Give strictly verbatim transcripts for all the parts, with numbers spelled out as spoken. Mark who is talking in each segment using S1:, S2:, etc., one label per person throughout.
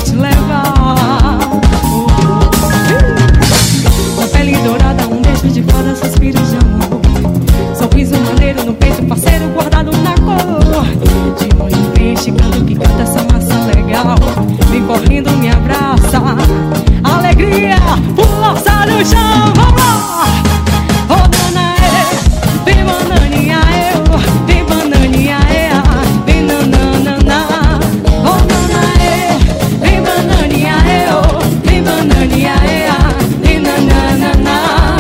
S1: te levar. Com pele dourada, um beijo de fada, suspiros de amor. Sorriso maneiro no peito, parceiro guardado na cor. De onde vem chegando que canta essa massa legal. Vem correndo, me abraça. Alegria, pula no chão, vamos lá. Oh, nanaê, vem bananinha eu, vem bananinha é, vem nananana. Oh, nanaê, vem bananinha eu, vem bananinha é, vem nananana.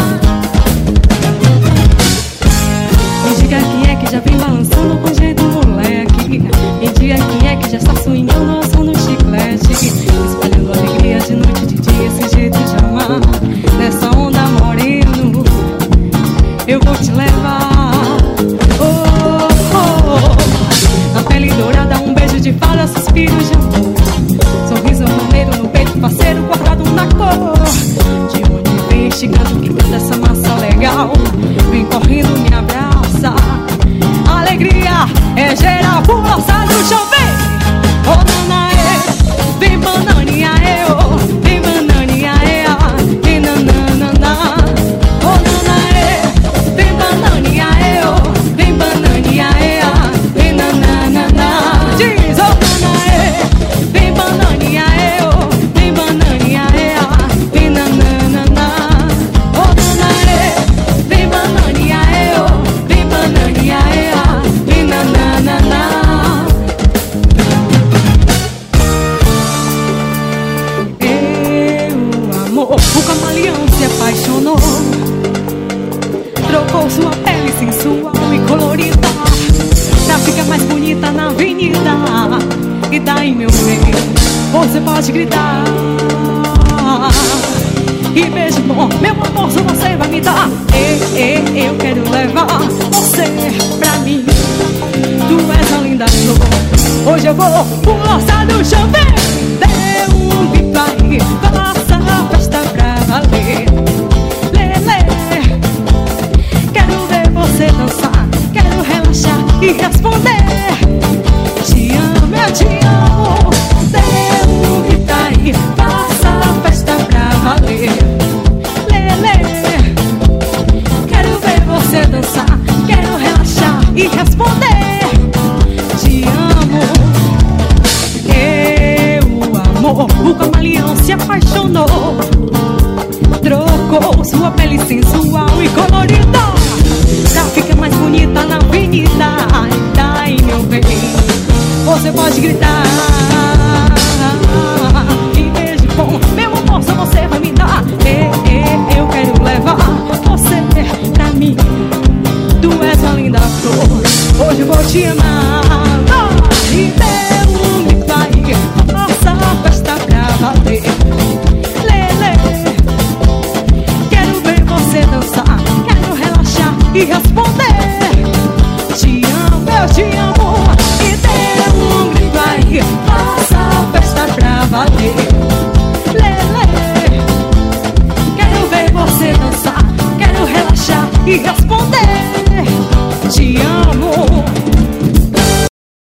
S1: Me diga quem é que já vem balançando com jeito moleque. Me diga quem é que já está swingando ao som do chiclete. Espalhando alegria de noite e de dia, esse jeito de amar. Nessa onda moreno eu vou te levar. Oh, oh, oh. Na pele dourada, um beijo de fada, suspiros de amor. Sorriso maneiro no peito, parceiro guardado na cor. De onde vem chegando que canta essa massa legal. Vem correndo, me abraça. Alegria é geral, pula, sai do chão, vem. Oh, nanaê, vem bananinha eu, vem bananinha é, vem nananana. Oh, nanaê, vem bananinha eu, vem bananinha é, vem nananana. Diz, oh, nanaê, vem bananinha eu, vem bananinha é, vem nananana. Oh, nanaê, vem bananinha eu, vem bananinha é, vem nananana. O camaleão se apaixonou, trocou sua pele sensual e colorida pra ficar mais bonita na avenida. E daí, meu bem, você pode gritar. E beijo bom, meu amor, só você vai me dar. E, e, eu quero levar você pra mim. Tu és a linda flor. Hoje eu vou pular do chão, vem. Dê um grito aí, faça a festa pra valer. Lelê, quero ver você dançar, quero relaxar e responder. Te amo, eu te amo. Dê um grito aí, faça a festa pra valer. Lelê, quero ver você dançar, quero relaxar e responder. Te amo. Eu amo. O camaleão se apaixonou, trocou sua pele sensual e colorida pra ficar mais bonita na avenida. Daí, meu bem, você pode gritar. E beijo bom, meu amor, só você vai me dar. E, e, eu quero levar você pra mim. Tu és uma linda flor, hoje eu vou te amar. E